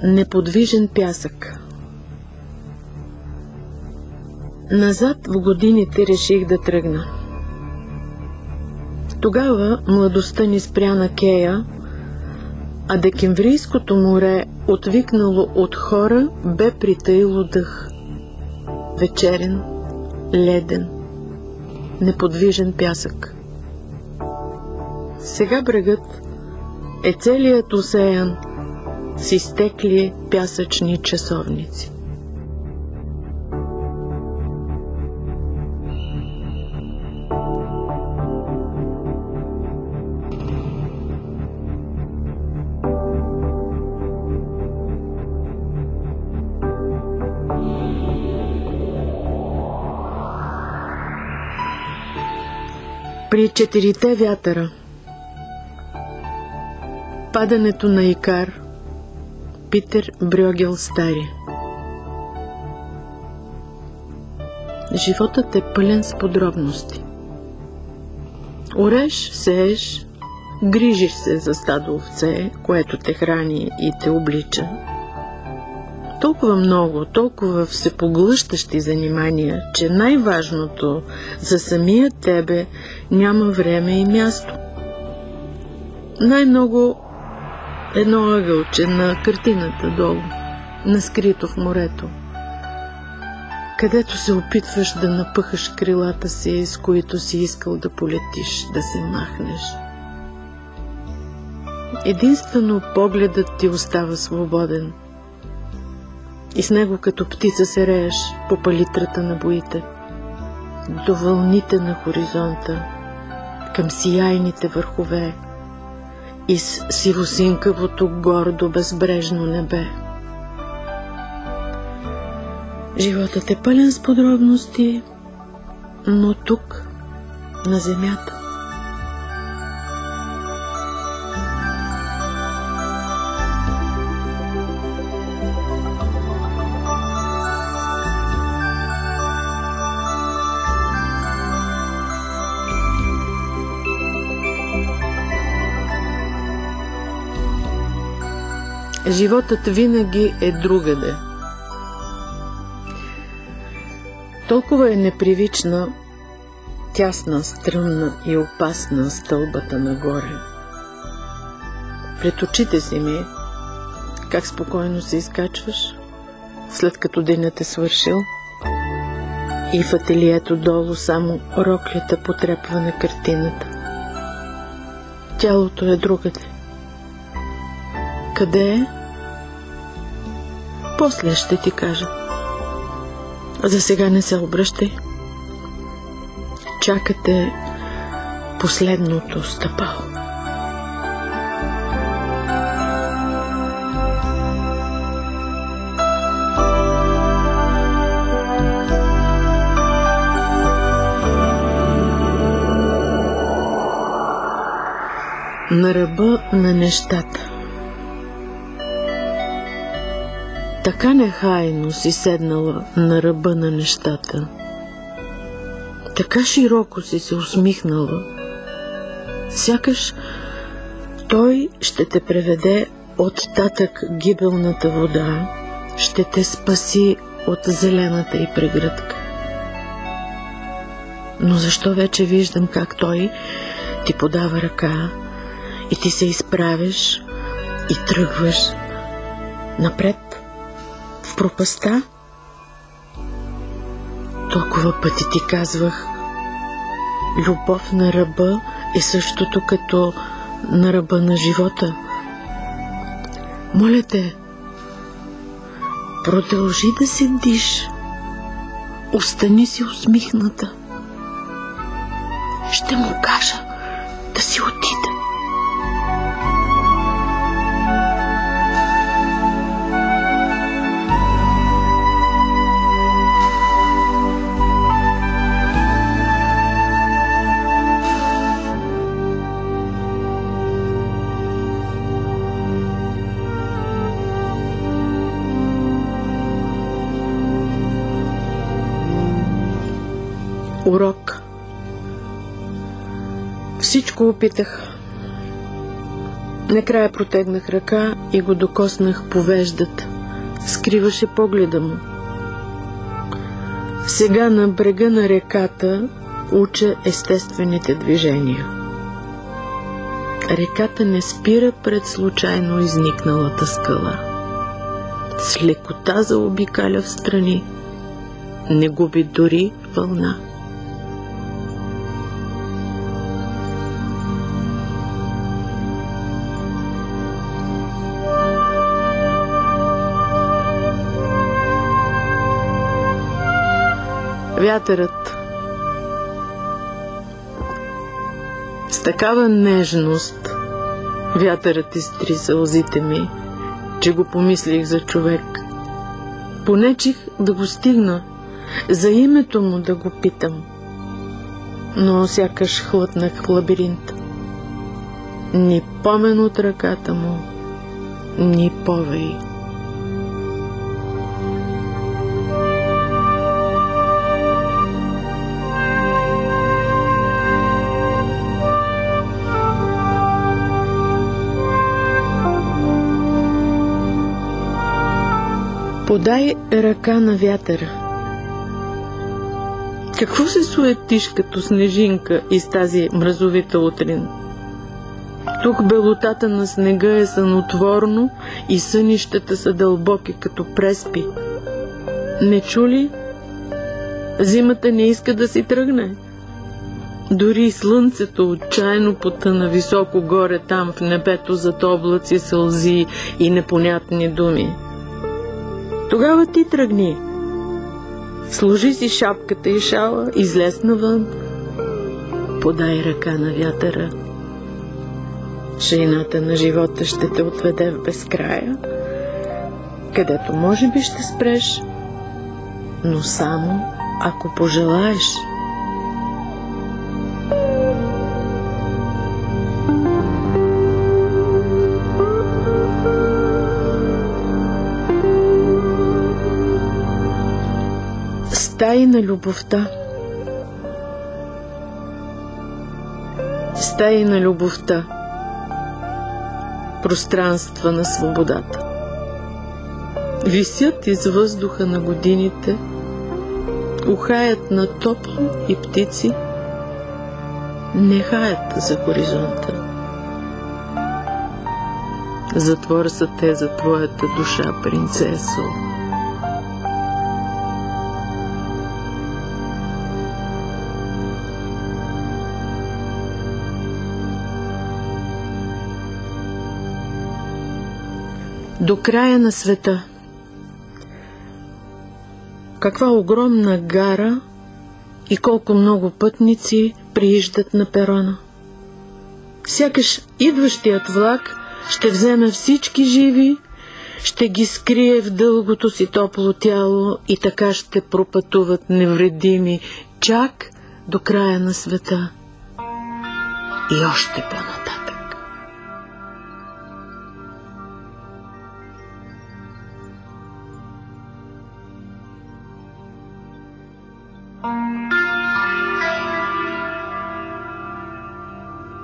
Неподвижен пясък. Назад в годините реших да тръгна. Тогава младостта ни спря на кея, а декемврийското море, отвикнало от хора, бе притаило дъх. Вечерен, леден, неподвижен пясък. Сега брегът е целият усеян с изтекли пясъчни часовници. При четирите вятъра. Падането на Икар. Питер Брьогел Стари. Животът е пълен с подробности. Ореш, сееш, грижиш се за стадо овце, което те храни и те облича. Толкова много, толкова всепоглъщащи занимания, че най-важното за самия тебе няма време и място. Най-много едно ъгълче на картината долу, наскрито в морето, където се опитваш да напъхаш крилата си, с които си искал да полетиш, да се махнеш. Единствено погледът ти остава свободен и с него като птица се рееш по палитрата на боите, до вълните на хоризонта, към сияйните върхове и с сивосинкавото гордо безбрежно небе. Животът е пълен с подробности, но тук, на земята. Животът винаги е другаде. Толкова е непривична, тясна, стръмна и опасна стълбата нагоре. Пред очите си ми, как спокойно се изкачваш, след като денят е свършил, и в ателието долу само роклята потрепва на картината. Тялото е другаде. Къде е? После ще ти кажа. За сега не се обръщай. Чакате последното стъпало. На ръба на нещата. Така нехайно си седнала на ръба на нещата. Така широко си се усмихнала. Сякаш той ще те преведе от татък гибелната вода, ще те спаси от зелената й прегръдка. Но защо вече виждам как той ти подава ръка и ти се изправиш и тръгваш напред в пропаста? Толкова пъти ти казвах, любов на ръба е същото като на ръба на живота. Моля те, продължи да седиш, остани си усмихната. Ще му кажа да си отиде. Урок. Всичко опитах. Накрая протегнах ръка и го докоснах по веждата. Скриваше погледа му. Сега на брега на реката уча естествените движения. Реката не спира пред случайно изникналата скала. С лекота заобикаля в страни, не губи дори вълна. Вятърът. С такава нежност вятърът изтри сълзите ми, че го помислих за човек. Понечих да го стигна, за името му да го питам, но сякаш хлътнах в лабиринт. Ни помен от ръката му, ни повей. Подай ръка на вятъра. Какво се суетиш като снежинка из тази мразовита утрин? Тук белотата на снега е сънотворно и сънищата са дълбоки като преспи. Не чули? Зимата не иска да си тръгне. Дори слънцето отчаяно потъна високо горе там в небето зад облаци, сълзи и непонятни думи. Тогава ти тръгни. Сложи си шапката и шала, излез навън. Подай ръка на вятъра. Шейната на живота ще те отведе в безкрая, където може би ще спреш, но само ако пожелаеш. Стаи на любовта. Стаи на любовта. Пространства на свободата. Висят из въздуха на годините, ухаят на топло и птици, не хаят за хоризонта. Затвор са те за твоята душа, принцесо. До края на света. Каква огромна гара и колко много пътници прииждат на перона. Сякаш идващият влак ще вземе всички живи, ще ги скрие в дългото си топло тяло и така ще пропътуват невредими чак до края на света. И още по-напред.